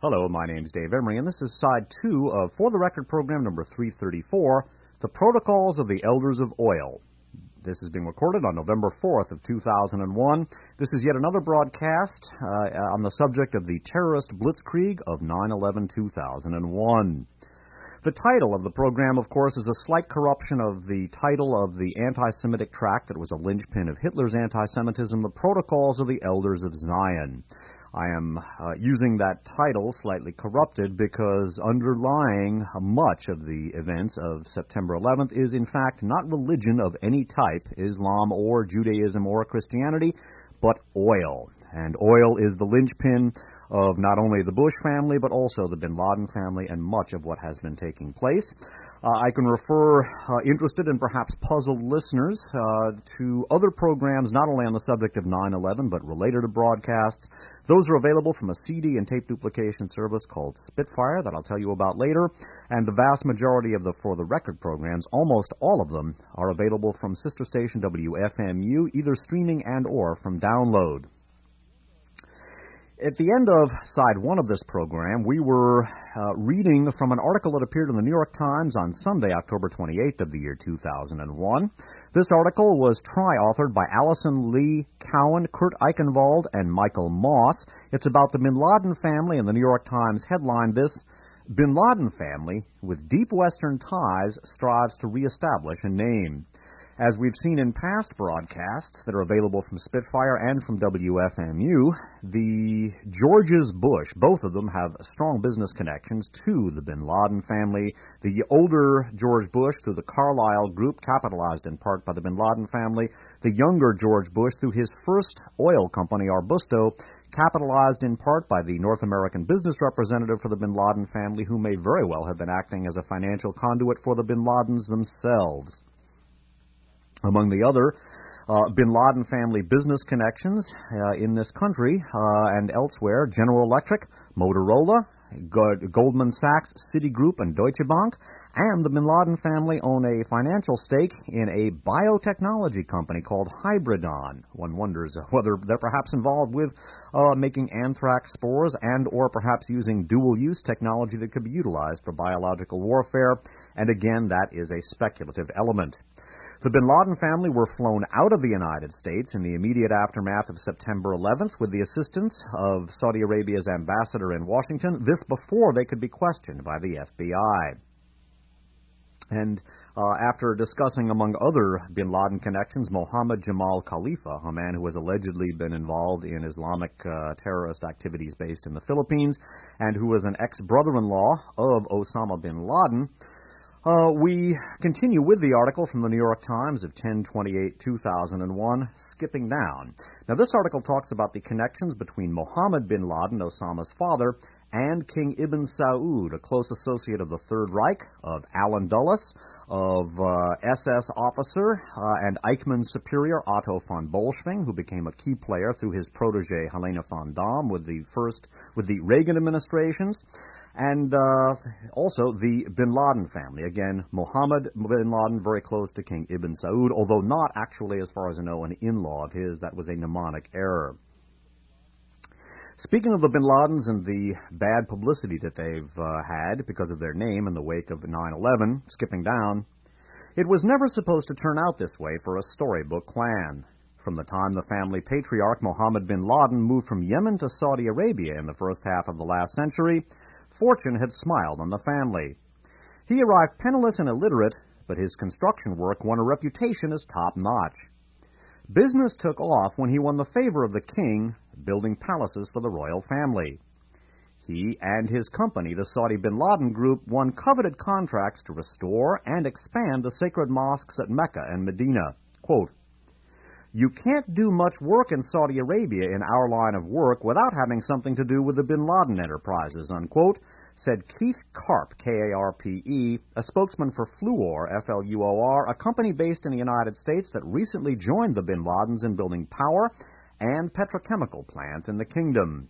Hello, my name's Dave Emery, and this is Side 2 of For the Record program number 334, The Protocols of the Elders of Oil. This is being recorded on November 4th of 2001. This is yet another broadcast on the subject of the terrorist blitzkrieg of 9/11/2001. The title of the program, of course, is a slight corruption of the title of the anti-Semitic tract that was a linchpin of Hitler's anti-Semitism, The Protocols of the Elders of Zion. I am using that title slightly corrupted because underlying much of the events of September 11th is, in fact, not religion of any type, Islam or Judaism or Christianity, but oil. And oil is the linchpin of not only the Bush family, but also the bin Laden family and much of what has been taking place. I can refer interested and perhaps puzzled listeners to other programs, not only on the subject of 9/11, but related to broadcasts. Those are available from a CD and tape duplication service called Spitfire that I'll tell you about later. And the vast majority of the For the Record programs, almost all of them, are available from sister station WFMU, either streaming and or from download. At the end of Side 1 of this program, we were reading from an article that appeared in the New York Times on Sunday, October 28th of the year 2001. This article was tri-authored by Allison Lee Cowan, Kurt Eichenwald, and Michael Moss. It's about the bin Laden family, and the New York Times headlined this: Bin Laden family, with deep Western ties, strives to reestablish a name. As we've seen in past broadcasts that are available from Spitfire and from WFMU, the Georges Bush, both of them have strong business connections to the bin Laden family. The older George Bush through the Carlyle Group, capitalized in part by the bin Laden family. The younger George Bush through his first oil company, Arbusto, capitalized in part by the North American business representative for the bin Laden family, who may very well have been acting as a financial conduit for the bin Ladens themselves. Among the other bin Laden family business connections in this country and elsewhere, General Electric, Motorola, Goldman Sachs, Citigroup, and Deutsche Bank, and the bin Laden family own a financial stake in a biotechnology company called Hybridon. One wonders whether they're perhaps involved with making anthrax spores and or perhaps using dual-use technology that could be utilized for biological warfare, and again, that is a speculative element. The bin Laden family were flown out of the United States in the immediate aftermath of September 11th with the assistance of Saudi Arabia's ambassador in Washington, this before they could be questioned by the FBI. And after discussing, among other bin Laden connections, Mohammed Jamal Khalifa, a man who has allegedly been involved in Islamic terrorist activities based in the Philippines, and who was an ex-brother-in-law of Osama bin Laden, we continue with the article from the New York Times of 10/28/2001, skipping down. Now, this article talks about the connections between Mohammed bin Laden, Osama's father, and King Ibn Saud, a close associate of the Third Reich, of Alan Dulles, of SS officer and Eichmann's superior Otto von Bolschwing, who became a key player through his protege Helena von Dahm with the Reagan administrations. And also the bin Laden family. Again, Mohammed bin Laden, very close to King Ibn Saud, although not actually, as far as I know, an in-law of his. That was a mnemonic error. Speaking of the bin Ladens and the bad publicity that they've had because of their name in the wake of 9/11, skipping down, it was never supposed to turn out this way for a storybook clan. From the time the family patriarch Mohammed bin Laden moved from Yemen to Saudi Arabia in the first half of the last century, fortune had smiled on the family. He arrived penniless and illiterate, but his construction work won a reputation as top-notch. Business took off when he won the favor of the king, building palaces for the royal family. He and his company, the Saudi bin Laden Group, won coveted contracts to restore and expand the sacred mosques at Mecca and Medina. Quote, "You can't do much work in Saudi Arabia in our line of work without having something to do with the bin Laden enterprises," unquote, said Keith Karp, K-A-R-P-E, a spokesman for Fluor, F-L-U-O-R, a company based in the United States that recently joined the bin Ladens in building power and petrochemical plants in the kingdom.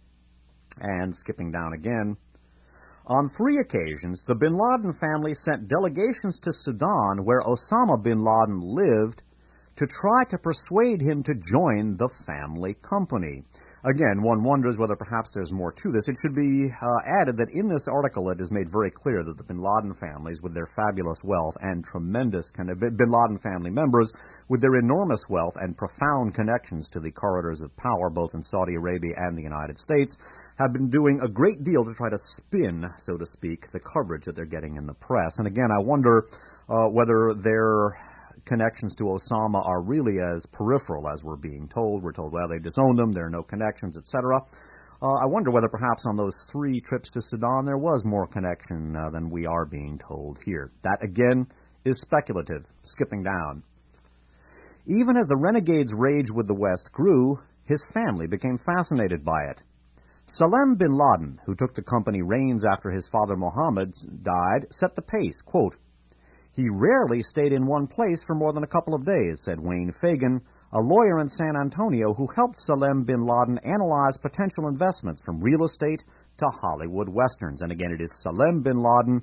And skipping down again, on 3 occasions, the bin Laden family sent delegations to Sudan, where Osama bin Laden lived, to try to persuade him to join the family company. Again, one wonders whether perhaps there's more to this. It should be added that in this article it is made very clear that the bin Laden families, with their fabulous wealth and tremendous bin Laden family members, with their enormous wealth and profound connections to the corridors of power, both in Saudi Arabia and the United States, have been doing a great deal to try to spin, so to speak, the coverage that they're getting in the press. And again, I wonder whether their connections to Osama are really as peripheral as we're being told. We're told, well, they disowned him, there are no connections, etc. I wonder whether perhaps on those 3 trips to Sudan there was more connection than we are being told here. That, again, is speculative, skipping down. Even as the renegade's rage with the West grew, his family became fascinated by it. Salem bin Laden, who took the company reins after his father Mohammed died, set the pace. Quote, "He rarely stayed in one place for more than a couple of days," said Wayne Fagan, a lawyer in San Antonio who helped Salem bin Laden analyze potential investments from real estate to Hollywood westerns. And again, it is Salem bin Laden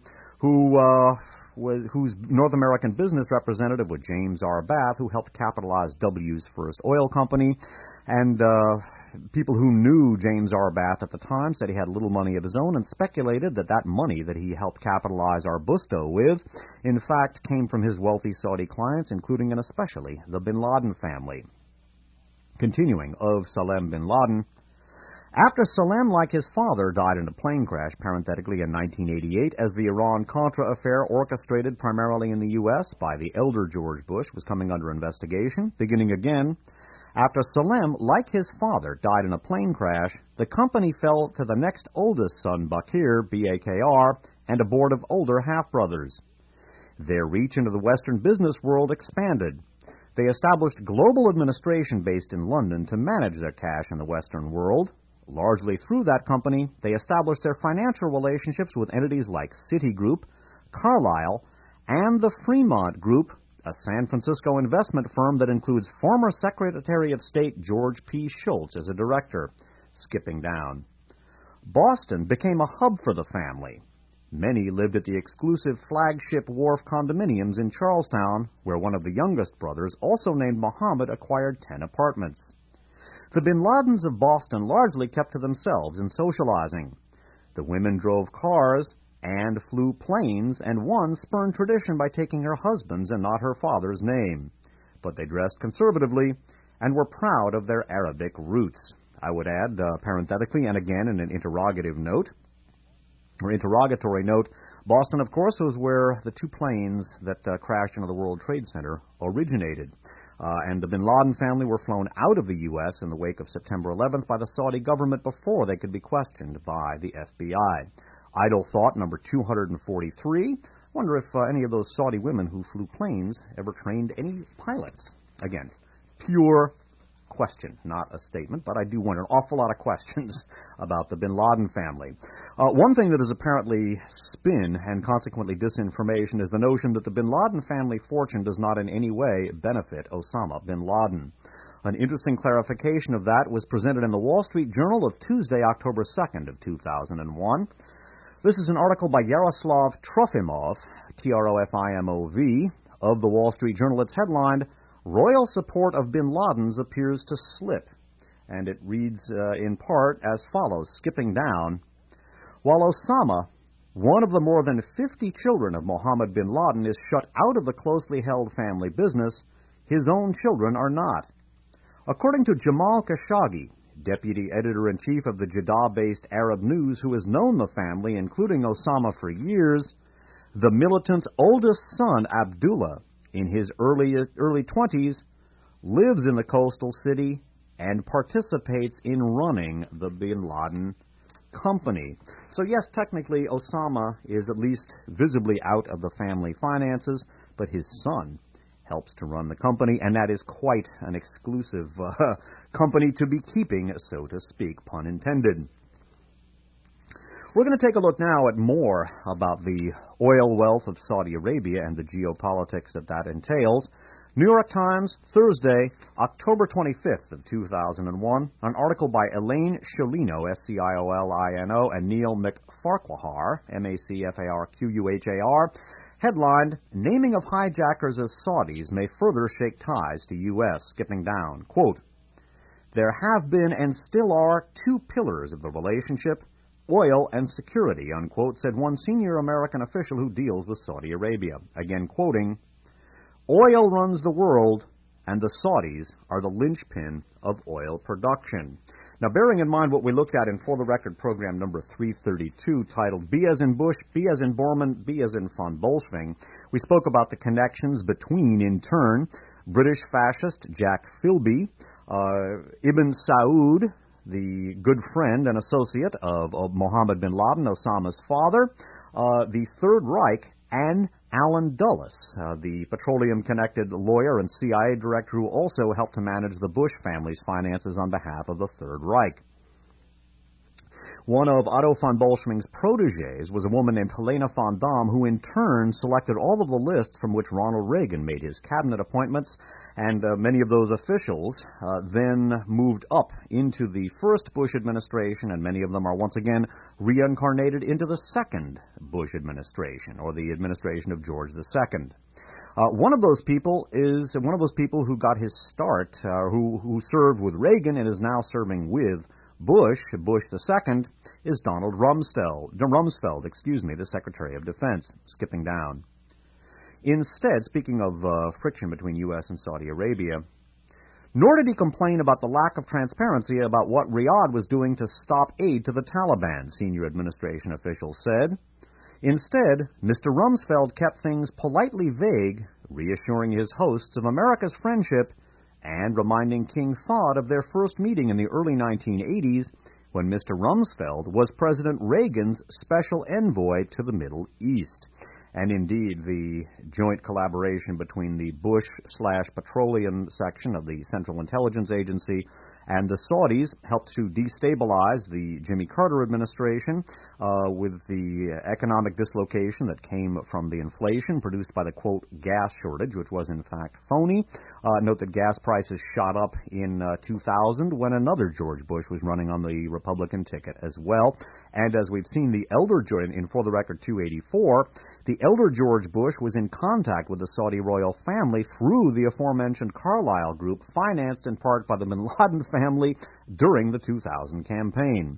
whose North American business representative was James R. Bath, who helped capitalize W's first oil company. And people who knew James R. Bath at the time said he had little money of his own and speculated that that money that he helped capitalize Arbusto with, in fact, came from his wealthy Saudi clients, including and especially the bin Laden family. Continuing, of Salem bin Laden, after Salem, like his father, died in a plane crash, parenthetically, in 1988, as the Iran-Contra affair, orchestrated primarily in the U.S. by the elder George Bush, was coming under investigation, beginning again, after Salem, like his father, died in a plane crash, the company fell to the next oldest son, Bakir, B-A-K-R, and a board of older half-brothers. Their reach into the Western business world expanded. They established global administration based in London to manage their cash in the Western world. Largely through that company, they established their financial relationships with entities like Citigroup, Carlyle, and the Fremont Group, a San Francisco investment firm that includes former Secretary of State George P. Shultz as a director. Skipping down. Boston became a hub for the family. Many lived at the exclusive Flagship Wharf condominiums in Charlestown, where one of the youngest brothers, also named Mohammed, acquired 10 apartments. The bin Ladens of Boston largely kept to themselves in socializing. The women drove cars and flew planes, and one spurned tradition by taking her husband's and not her father's name. But they dressed conservatively and were proud of their Arabic roots. I would add, parenthetically, and again in an interrogatory note, Boston, of course, was where the 2 planes that crashed into the World Trade Center originated. And the bin Laden family were flown out of the U.S. in the wake of September 11th by the Saudi government before they could be questioned by the FBI. Idle thought number 243. Wonder if any of those Saudi women who flew planes ever trained any pilots. Again, pure question, not a statement, but I do wonder an awful lot of questions about the bin Laden family. One thing that is apparently spin and consequently disinformation is the notion that the bin Laden family fortune does not in any way benefit Osama bin Laden. An interesting clarification of that was presented in the Wall Street Journal of Tuesday, October 2nd of 2001. This is an article by Yaroslav Trofimov, Trofimov, of the Wall Street Journal. It's headlined, "Royal support of bin Laden's appears to slip," and it reads in part as follows, skipping down. While Osama, one of the more than 50 children of Mohammed bin Laden, is shut out of the closely held family business, his own children are not. According to Jamal Khashoggi, deputy editor-in-chief of the Jeddah-based Arab News, who has known the family, including Osama, for years, the militant's oldest son, Abdullah, in his early 20s, lives in the coastal city and participates in running the bin Laden company. So yes, technically, Osama is at least visibly out of the family finances, but his son helps to run the company, and that is quite an exclusive company to be keeping, so to speak, pun intended. We're going to take a look now at more about the oil wealth of Saudi Arabia and the geopolitics that entails. New York Times, Thursday, October 25th of 2001, an article by Elaine Sciolino, S-C-I-O-L-I-N-O, and Neil McFarquhar, M-A-C-F-A-R-Q-U-H-A-R, headlined, "Naming of hijackers as Saudis may further shake ties to U.S." Skipping down, quote, There have been and still are two pillars of the relationship, oil and security, unquote, said one senior American official who deals with Saudi Arabia. Again quoting, "Oil runs the world, and the Saudis are the linchpin of oil production." Now, bearing in mind what we looked at in For the Record program number 332, titled B as in Bush, B as in Bormann, B as in von Bolschwing, we spoke about the connections between, in turn, British fascist Jack Philby, Ibn Saud, the good friend and associate of Mohammed bin Laden, Osama's father, the Third Reich, and Alan Dulles, the petroleum-connected lawyer and CIA director who also helped to manage the Bush family's finances on behalf of the Third Reich. One of Otto von Bolschwing's protégés was a woman named Helena von Dahm, who in turn selected all of the lists from which Ronald Reagan made his cabinet appointments, and many of those officials then moved up into the first Bush administration, and many of them are once again reincarnated into the second Bush administration, or the administration of George II. One of those people who got his start, who served with Reagan and is now serving with Bush II, is Donald Rumsfeld, the Secretary of Defense. Skipping down. Instead, speaking of friction between U.S. and Saudi Arabia, nor did he complain about the lack of transparency about what Riyadh was doing to stop aid to the Taliban, senior administration officials said. Instead, Mr. Rumsfeld kept things politely vague, reassuring his hosts of America's friendship and reminding King Fahd of their first meeting in the early 1980s when Mr. Rumsfeld was President Reagan's special envoy to the Middle East. And indeed, the joint collaboration between the Bush/Petroleum section of the Central Intelligence Agency and the Saudis helped to destabilize the Jimmy Carter administration with the economic dislocation that came from the inflation produced by the, quote, gas shortage, which was in fact phony. Note that gas prices shot up in 2000 when another George Bush was running on the Republican ticket as well. And as we've seen, the elder George, in For the Record 284, the elder George Bush was in contact with the Saudi royal family through the aforementioned Carlyle Group, financed in part by the bin Laden family during the 2000 campaign.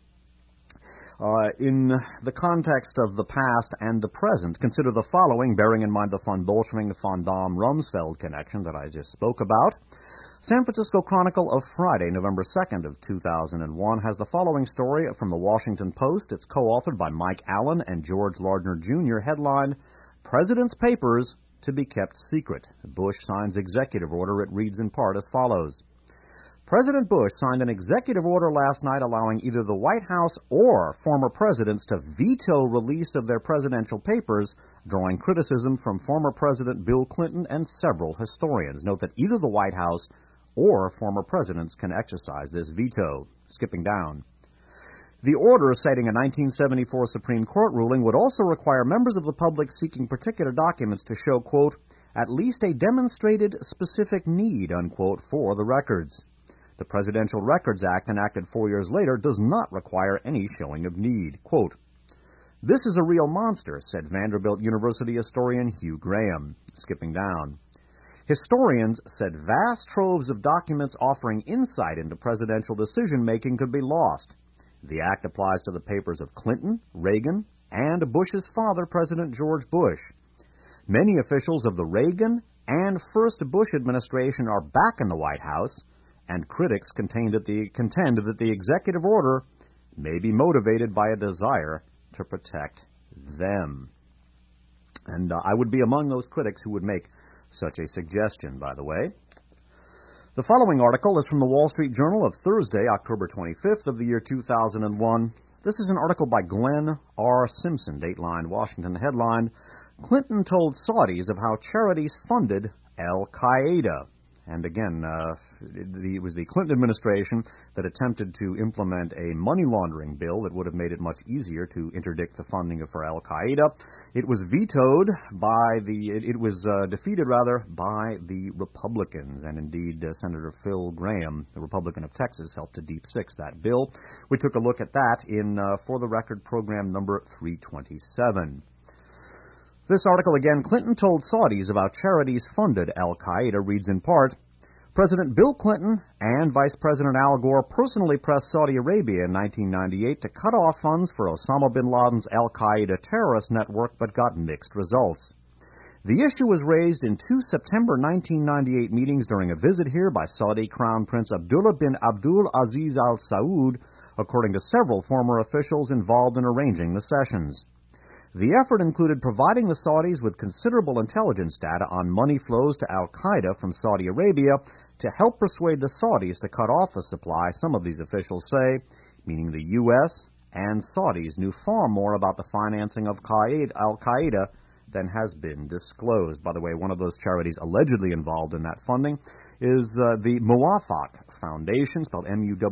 In the context of the past and the present, consider the following, bearing in mind the von Bolschwing, von Dahm-Rumsfeld connection that I just spoke about. San Francisco Chronicle of Friday, November 2nd of 2001, has the following story from the Washington Post. It's co-authored by Mike Allen and George Lardner Jr., headline, President's Papers to be Kept Secret. Bush signs executive order. It reads in part as follows. President Bush signed an executive order last night allowing either the White House or former presidents to veto release of their presidential papers, drawing criticism from former President Bill Clinton and several historians. Note that either the White House or former presidents can exercise this veto. Skipping down. The order, citing a 1974 Supreme Court ruling, would also require members of the public seeking particular documents to show, quote, at least a demonstrated specific need, unquote, for the records. The Presidential Records Act, enacted 4 years later, does not require any showing of need. Quote, this is a real monster, said Vanderbilt University historian Hugh Graham. Skipping down. Historians said vast troves of documents offering insight into presidential decision-making could be lost. The act applies to the papers of Clinton, Reagan, and Bush's father, President George Bush. Many officials of the Reagan and first Bush administration are back in the White House, and critics contend that the executive order may be motivated by a desire to protect them. And I would be among those critics who would make such a suggestion, by the way. The following article is from the Wall Street Journal of Thursday, October 25th of the year 2001. This is an article by Glenn R. Simpson, Dateline Washington, headline, Clinton told Saudis of how charities funded Al-Qaeda. And again, it was the Clinton administration that attempted to implement a money laundering bill that would have made it much easier to interdict the funding for Al-Qaeda. It was defeated by the Republicans, and indeed Senator Phil Gramm, the Republican of Texas, helped to deep six that bill. We took a look at that in For the Record program number 327. This article again, Clinton told Saudis about charities funded Al-Qaeda, reads in part, President Bill Clinton and Vice President Al Gore personally pressed Saudi Arabia in 1998 to cut off funds for Osama bin Laden's al-Qaeda terrorist network, but got mixed results. The issue was raised in two September 1998 meetings during a visit here by Saudi Crown Prince Abdullah bin Abdul Aziz Al Saud, according to several former officials involved in arranging the sessions. The effort included providing the Saudis with considerable intelligence data on money flows to al-Qaeda from Saudi Arabia to help persuade the Saudis to cut off the supply, some of these officials say, meaning the U.S. and Saudis knew far more about the financing of al-Qaeda than has been disclosed. By the way, one of those charities allegedly involved in that funding is the Muwafaq Foundation, spelled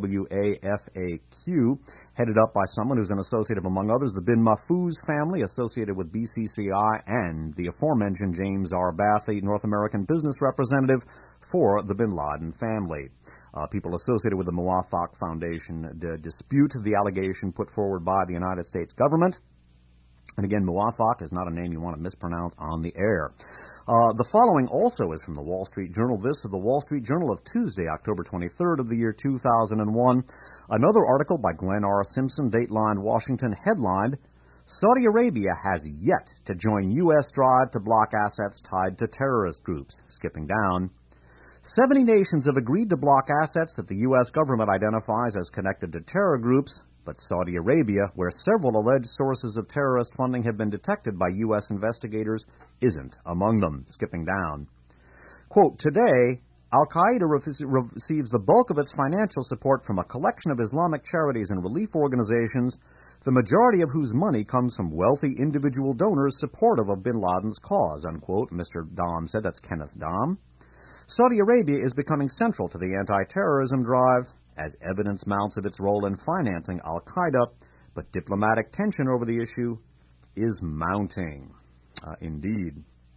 M-U-W-A-F-A-Q, headed up by someone who's an associate of, among others, the bin Mahfouz family, associated with BCCI, and the aforementioned James R. Bathy, North American business representative for the bin Laden family. People associated with the Muwafaq Foundation dispute the allegation put forward by the United States government. And again, Muwafaq is not a name you want to mispronounce on the air. The following also is from the Wall Street Journal. This is the Wall Street Journal of Tuesday, October 23rd of the year 2001. Another article by Glenn R. Simpson, Dateline Washington, headlined, Saudi Arabia has yet to join U.S. drive to block assets tied to terrorist groups. Skipping down, 70 nations have agreed to block assets that the U.S. government identifies as connected to terror groups, but Saudi Arabia, where several alleged sources of terrorist funding have been detected by U.S. investigators, isn't among them. Skipping down. Quote, today, al-Qaeda receives the bulk of its financial support from a collection of Islamic charities and relief organizations, the majority of whose money comes from wealthy individual donors supportive of bin Laden's cause, unquote, Mr. Dom said. That's Kenneth Dom. Saudi Arabia is becoming central to the anti-terrorism drive, as evidence mounts of its role in financing al-Qaeda, but diplomatic tension over the issue is mounting. Indeed.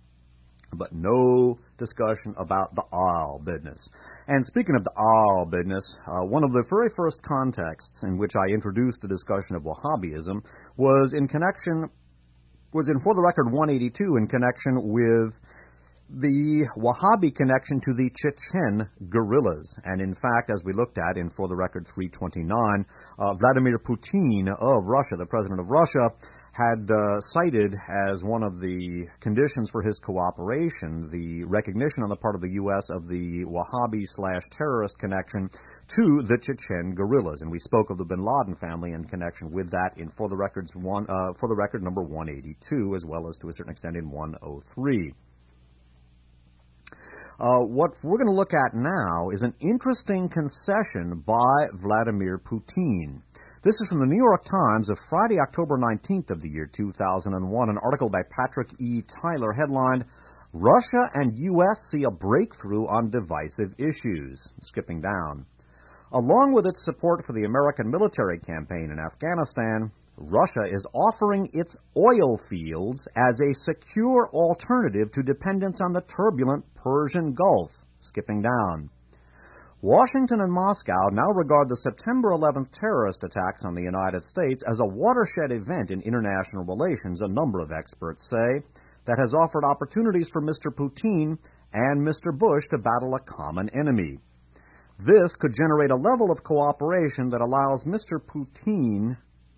But no discussion about the oil business. And speaking of the oil business, one of the very first contexts in which I introduced the discussion of Wahhabism was in For the Record 182 in connection with the Wahhabi connection to the Chechen guerrillas. And in fact, as we looked at in For the Record 329, Vladimir Putin of Russia, the president of Russia, had cited as one of the conditions for his cooperation the recognition on the part of the U.S. of the Wahhabi/terrorist connection to the Chechen guerrillas. And we spoke of the bin Laden family in connection with that in For the Record number 182, as well as to a certain extent in 103. What we're going to look at now is an interesting concession by Vladimir Putin. This is from the New York Times of Friday, October 19th of the year 2001, an article by Patrick E. Tyler headlined, Russia and U.S. see a breakthrough on divisive issues. Skipping down. Along with its support for the American military campaign in Afghanistan, Russia is offering its oil fields as a secure alternative to dependence on the turbulent Persian Gulf. Skipping down. Washington and Moscow now regard the September 11th terrorist attacks on the United States as a watershed event in international relations, a number of experts say, that has offered opportunities for Mr. Putin and Mr. Bush to battle a common enemy. This could generate a level of cooperation that allows Mr. Putin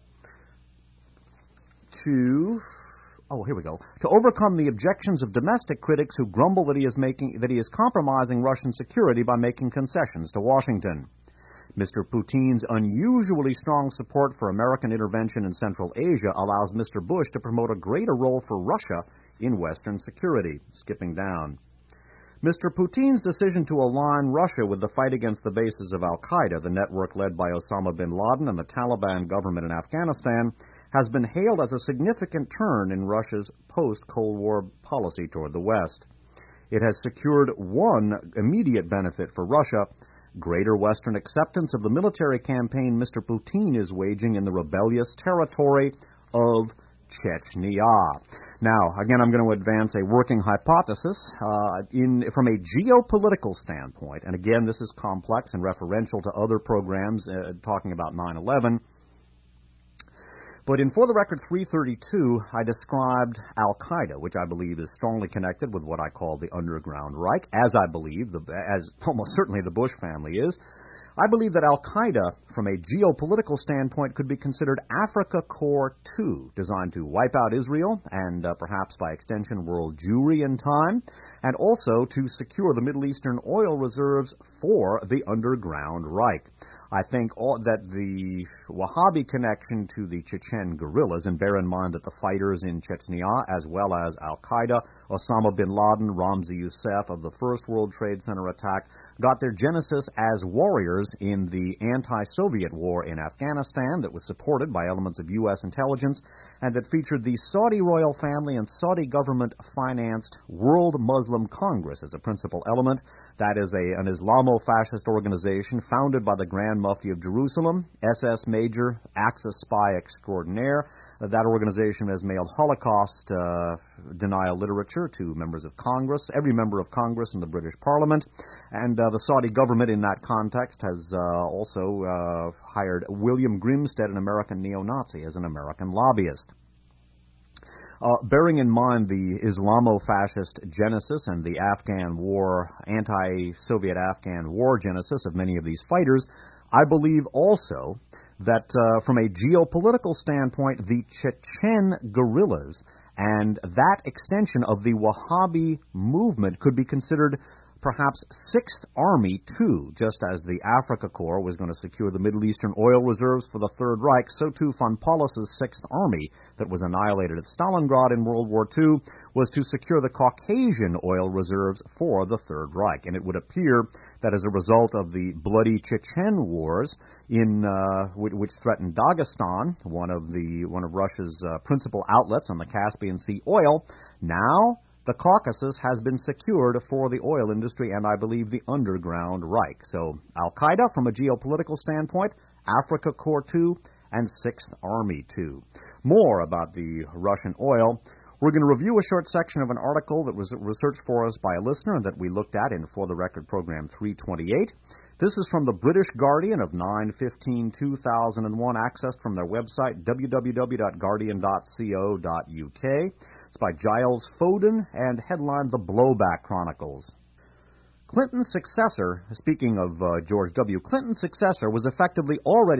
to overcome the objections of domestic critics who grumble that he is compromising Russian security by making concessions to Washington. Mr. Putin's unusually strong support for American intervention in Central Asia allows Mr. Bush to promote a greater role for Russia in Western security. Skipping down. Mr. Putin's decision to align Russia with the fight against the bases of al-Qaeda, the network led by Osama bin Laden and the Taliban government in Afghanistan, has been hailed as a significant turn in Russia's post-Cold War policy toward the West. It has secured one immediate benefit for Russia, greater Western acceptance of the military campaign Mr. Putin is waging in the rebellious territory of Chechnya. Now, again, I'm going to advance a working hypothesis from a geopolitical standpoint, and again, this is complex and referential to other programs talking about 9/11. But in For the Record 332, I described Al-Qaeda, which I believe is strongly connected with what I call the Underground Reich, as I believe, as almost certainly the Bush family is. I believe that Al-Qaeda, from a geopolitical standpoint, could be considered Africa Corps II, designed to wipe out Israel and perhaps by extension world Jewry in time, and also to secure the Middle Eastern oil reserves for the Underground Reich. I think that the Wahhabi connection to the Chechen guerrillas, and bear in mind that the fighters in Chechnya, as well as Al-Qaeda, Osama bin Laden, Ramzi Youssef of the First World Trade Center attack, got their genesis as warriors in the anti-Soviet war in Afghanistan that was supported by elements of U.S. intelligence and that featured the Saudi royal family and Saudi government-financed World Muslim Congress as a principal element. That is an Islamo-fascist organization founded by the Grand Mufti of Jerusalem, SS Major, Axis spy extraordinaire. That organization has mailed Holocaust denial literature to members of Congress, every member of Congress in the British Parliament, and the Saudi government in that context has also hired William Grimstead, an American neo-Nazi, as an American lobbyist. Bearing in mind the Islamo-fascist genesis and the Afghan war, anti-Soviet Afghan war genesis of many of these fighters, I believe also that from a geopolitical standpoint, the Chechen guerrillas and that extension of the Wahhabi movement could be considered perhaps Sixth Army, too. Just as the Africa Corps was going to secure the Middle Eastern oil reserves for the Third Reich, so too von Paulus's Sixth Army, that was annihilated at Stalingrad in World War II, was to secure the Caucasian oil reserves for the Third Reich. And it would appear that as a result of the bloody Chechen wars, which threatened Dagestan, one of Russia's principal outlets on the Caspian Sea oil, now the Caucasus has been secured for the oil industry and, I believe, the Underground Reich. So, Al-Qaeda from a geopolitical standpoint, Africa Corps II, and Sixth Army II. More about the Russian oil. We're going to review a short section of an article that was researched for us by a listener that we looked at in For the Record program 328. This is from the British Guardian of 9/15/2001, accessed from their website, www.guardian.co.uk. It's by Giles Foden and headlined The Blowback Chronicles. Clinton's successor, speaking of George W., Clinton's successor was effectively already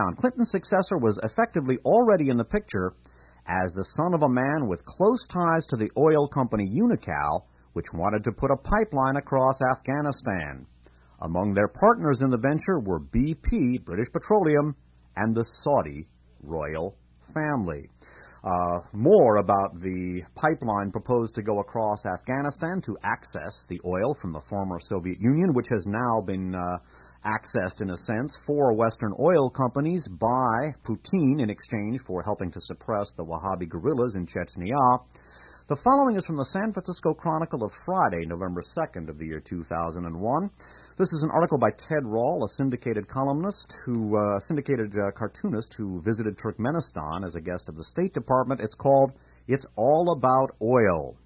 in the picture as the son of a man with close ties to the oil company Unocal, which wanted to put a pipeline across Afghanistan. Among their partners in the venture were BP, British Petroleum, and the Saudi royal family. More about the pipeline proposed to go across Afghanistan to access the oil from the former Soviet Union, which has now been accessed, in a sense, for Western oil companies by Putin in exchange for helping to suppress the Wahhabi guerrillas in Chechnya. The following is from the San Francisco Chronicle of Friday, November 2nd of the year 2001. This is an article by Ted Rall, a syndicated cartoonist who visited Turkmenistan as a guest of the State Department. It's called "It's All About Oil."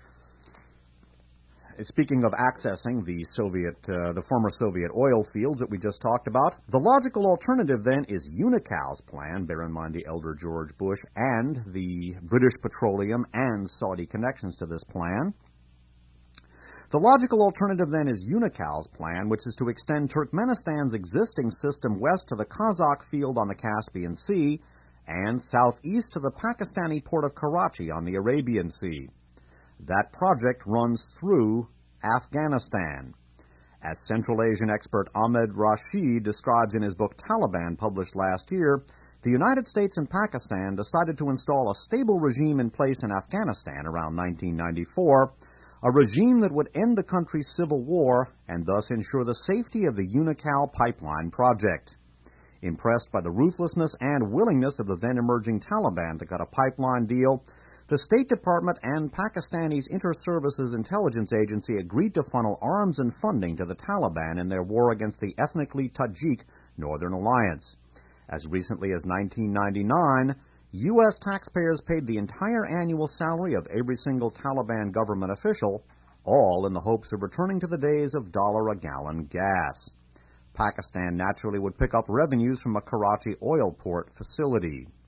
Speaking of accessing the former Soviet oil fields that we just talked about, the logical alternative then is Unocal's plan. Bear in mind the elder George Bush and the British Petroleum and Saudi connections to this plan. The logical alternative then is Unocal's plan, which is to extend Turkmenistan's existing system west to the Kazakh field on the Caspian Sea and southeast to the Pakistani port of Karachi on the Arabian Sea. That project runs through Afghanistan. As Central Asian expert Ahmed Rashid describes in his book Taliban, published last year, the United States and Pakistan decided to install a stable regime in place in Afghanistan around 1994, a regime that would end the country's civil war and thus ensure the safety of the Unocal pipeline project. Impressed by the ruthlessness and willingness of the then-emerging Taliban to cut a pipeline deal, the State Department and Pakistani's Inter-Services Intelligence Agency agreed to funnel arms and funding to the Taliban in their war against the ethnically Tajik Northern Alliance. As recently as 1999, U.S. taxpayers paid the entire annual salary of every single Taliban government official, all in the hopes of returning to the days of $1-a-gallon gas. Pakistan naturally would pick up revenues from a Karachi oil port facility.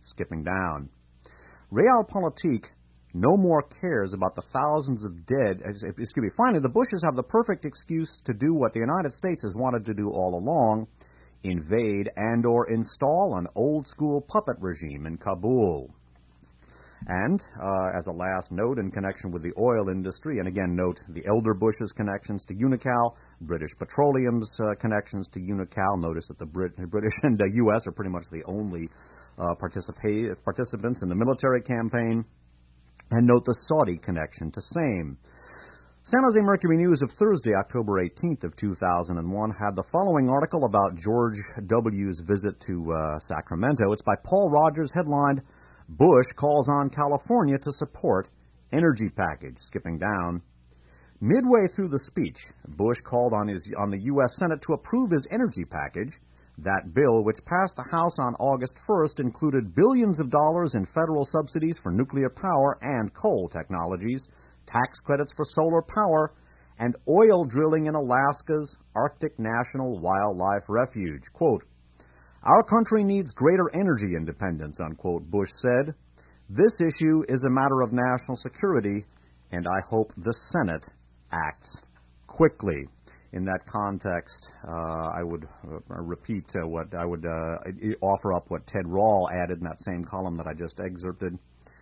skipping down. Realpolitik no more cares about the thousands of dead. Finally, the Bushes have the perfect excuse to do what the United States has wanted to do all along: invade and or install an old-school puppet regime in Kabul. And, as a last note in connection with the oil industry, and again note the elder Bush's connections to Unocal, British Petroleum's connections to Unocal. Notice that the British and the U.S. are pretty much the only participants in the military campaign. And note the Saudi connection to same. San Jose Mercury News of Thursday, October 18th of 2001 had the following article about George W.'s visit to Sacramento. It's by Paul Rogers, headlined, "Bush calls on California to support energy package." Skipping down. Midway through the speech, Bush called on the U.S. Senate to approve his energy package. That bill, which passed the House on August 1st, included billions of dollars in federal subsidies for nuclear power and coal technologies, tax credits for solar power, and oil drilling in Alaska's Arctic National Wildlife Refuge. Quote, "Our country needs greater energy independence," unquote, Bush said. "This issue is a matter of national security, and I hope the Senate acts quickly." In that context, I would repeat what I would offer up what Ted Rall added in that same column that I just excerpted.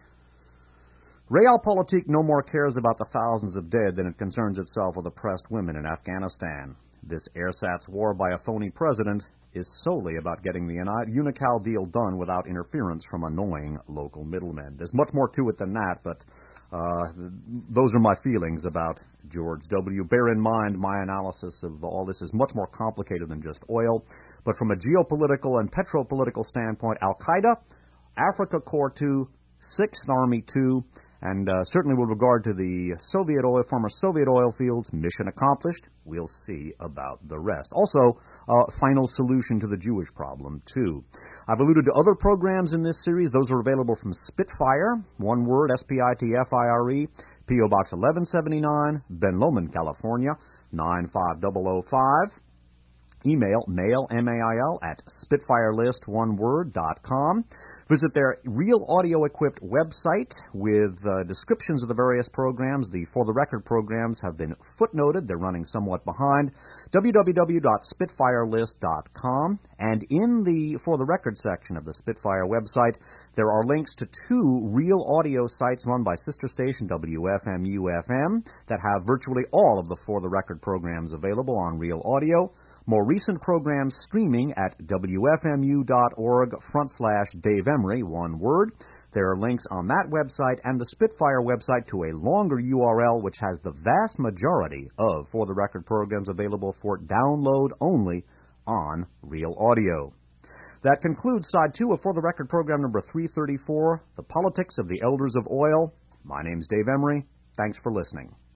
Realpolitik no more cares about the thousands of dead than it concerns itself with oppressed women in Afghanistan. This ersatz war by a phony president is solely about getting the Unocal deal done without interference from annoying local middlemen. There's much more to it than that, but those are my feelings about George W. Bear in mind, my analysis of all this is much more complicated than just oil. But from a geopolitical and petropolitical standpoint, Al-Qaeda, Africa Corps II, Sixth Army II, and certainly with regard to the former Soviet oil fields, mission accomplished. We'll see about the rest. Also, final solution to the Jewish problem, too. I've alluded to other programs in this series. Those are available from Spitfire, one word, Spitfire, P.O. Box 1179, Ben Lomond, California, 95005. Email, mail, at spitfirelist1word.com. Visit their real audio-equipped website with descriptions of the various programs. The For the Record programs have been footnoted. They're running somewhat behind. www.spitfirelist.com. And in the For the Record section of the Spitfire website, there are links to two real audio sites run by sister station WFMU-FM that have virtually all of the For the Record programs available on real audio. More recent programs streaming at wfmu.org/Dave Emery, one word. There are links on that website and the Spitfire website to a longer URL which has the vast majority of For the Record programs available for download only on Real Audio. That concludes Side 2 of For the Record program number 334, The Politics of the Elders of Oil. My name's Dave Emery. Thanks for listening.